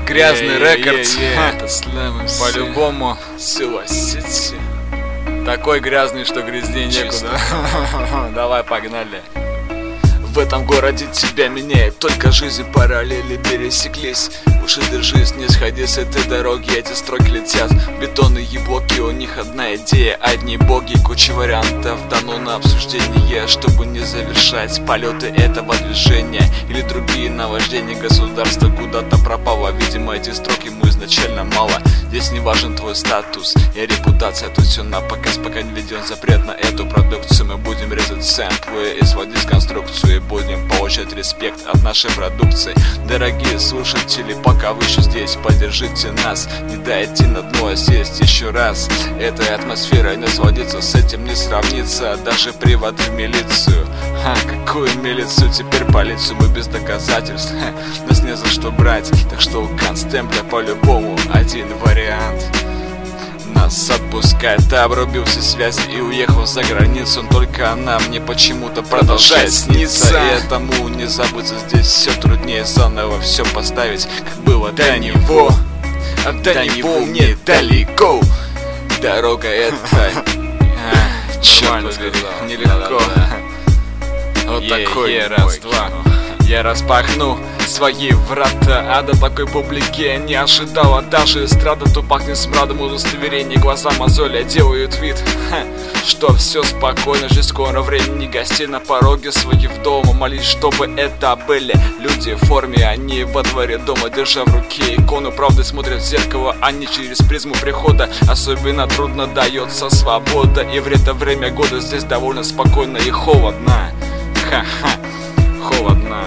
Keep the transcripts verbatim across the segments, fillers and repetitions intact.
Грязный рекорд, по-любому согласитесь. такой грязный, что грязнее некуда. Давай, погнали. В этом городе тебя меняет только жизнь, параллели пересеклись. Уши держись, не сходи с этой дороги, эти строки летят бетонные блоки, у них одна идея, одни боги, куча вариантов дано на обсуждение, чтобы не завершать полеты этого движения или другие наваждения. Государство куда-то пропало, видимо эти строки ему изначально мало. Здесь не важен твой статус и репутация, тут все на показ, пока не введен запрет на эту продукцию. Мы будем резать сэмплы и сводить конструкцию, и будем получать респект от нашей продукции. Дорогие слушатели, пока вы еще здесь, поддержите нас, не дайте на дно сесть еще раз. Этой атмосферой не сводится, с этим не сравнится даже привод в милицию. Ха, какую милицию, теперь полицию, мы без доказательств. Ха, нас не за что брать, так что у констемпля по-любому один вариант. Нас отпускает, обрубился связи и уехал за границу. Только она мне почему-то продолжает сниться, и этому не забыться. Здесь все труднее заново все поставить, как было до него. А до него мне далеко. Дорога это, черт побери, нелегко. Вот такой раз-два. Я распахну свои врата, а до такой публики не ожидала даже эстрада. То пахнет смрадом удостоверений, глаза мозоли делают вид, ха, что все спокойно, жизнь скоро, времени гостей на пороге своих дома. Молись, чтобы это были люди в форме, они во дворе дома, держа в руке икону правды, смотрят в зеркало, а не через призму прихода. Особенно трудно дается свобода, и в это время года здесь довольно спокойно и холодно. Ха-ха, холодно.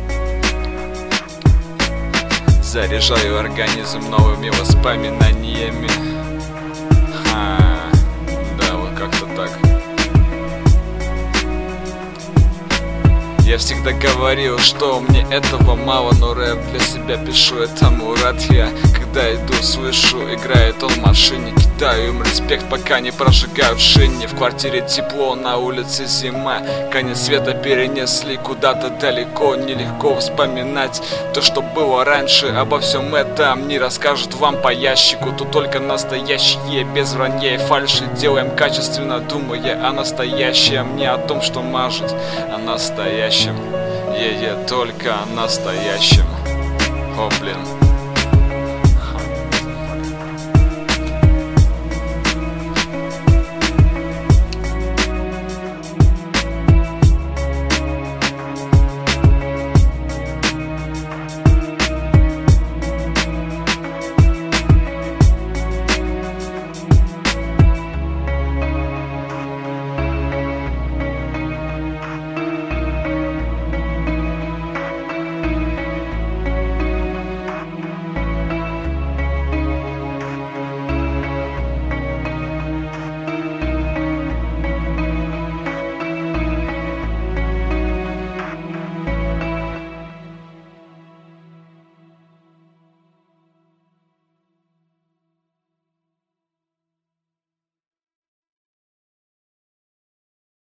Заряжаю организм новыми воспоминаниями. А, да, вот как-то так. Я всегда говорил, что мне этого мало, но рэп для себя пишу, это Мурат я. Когда иду, слышу, играет он в машине, кидаю им респект, пока не прожигают шини. В квартире тепло, на улице зима, конец света перенесли куда-то далеко. Нелегко вспоминать то, что было раньше, обо всем этом не расскажут вам по ящику. Тут только настоящие, без вранья и фальши, делаем качественно, думая о настоящем, не о том, что мажет, а настоящем. Е-е, только о настоящем. О, блин.